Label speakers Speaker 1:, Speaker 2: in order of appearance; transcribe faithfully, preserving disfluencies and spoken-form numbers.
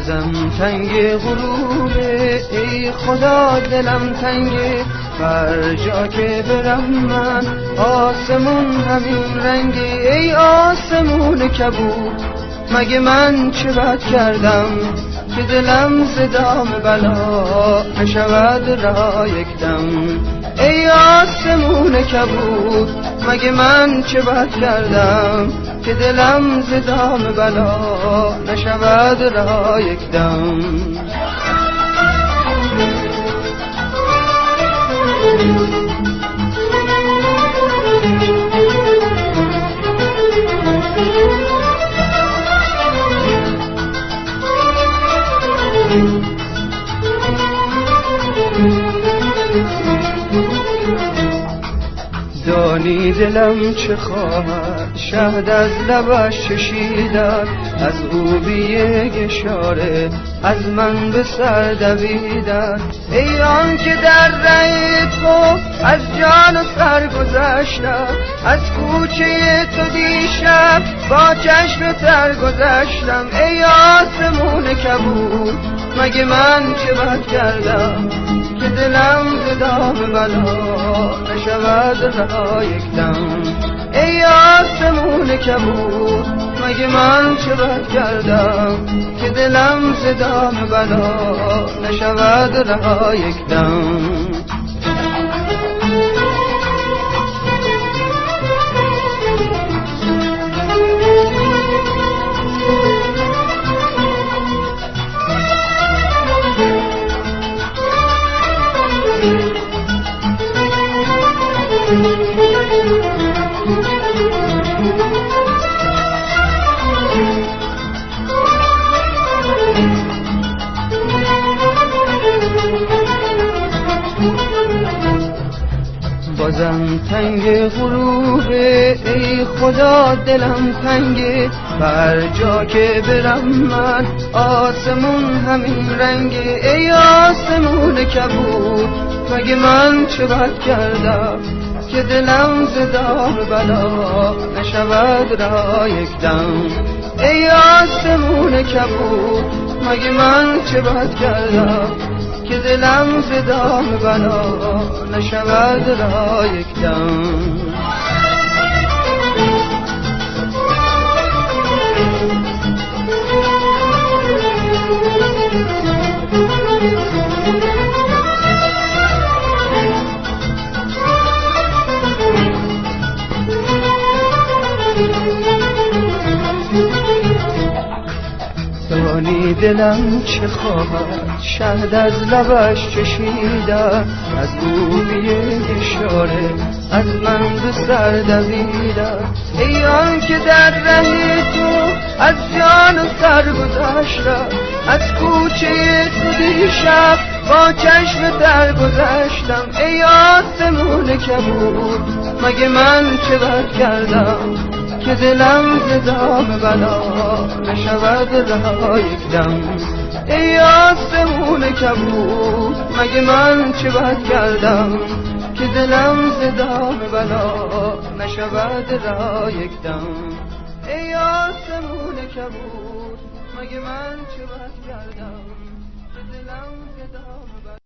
Speaker 1: بازم تنگ غروبه، ای خدا دلم تنگه، هر جا که برم من آسمون همین رنگه. ای آسمون کبود مگه من چه بد کردم که دلم ز دام بلا نشود رها یک دم. ای آسمون کبود مگه من چه بد کردم که دلم ز دام بلا نشود رها یک دم. دانی دلم چه خواهد شهد از لبش چشیدن، از او بی یک اشاره از من به سر دویدن. ای آن که در ره تو از جان و سر گذشتم، از کوچه تو دیشب با چشم تر گذشتم. ای آسمون کبود مگه من چه بد کردم که دلم ز دام بلا نشود رها یک دم. ای آسمون کبود مگه من چه بد کردم که دلم ز دام بلا نشود رها یک دم. بازم تنگ غروبه، ای خدا دلم تنگه، هر جا که برم من آسمون همین رنگه. ای آسمون کبود مگه من چه بد کردم که دلم ز دام بلا نشود رها یک دم. ای آسمون کبود مگه من چه بد کردم که دلم ز دام بلا نشود رها یک دم. دانی دلم چه خواهد شهد از لبش چشیدن، از او بی اشاره از من به سر دویدن. ای آن که در ره تو از جان و سر گذشتم، از کوچه تو دیشب با چشم تر گذشتم. ای آسمون کبود مگه من چه بد کردم که دلم ز دام بلا نشود رها یک دم. ای آسمون کبود مگه من چه بد کردم که دلم ز دام بلا نشود رها یک دم. ای آسمون کبود مگه من چه بد کردم که دلم ز دام بلا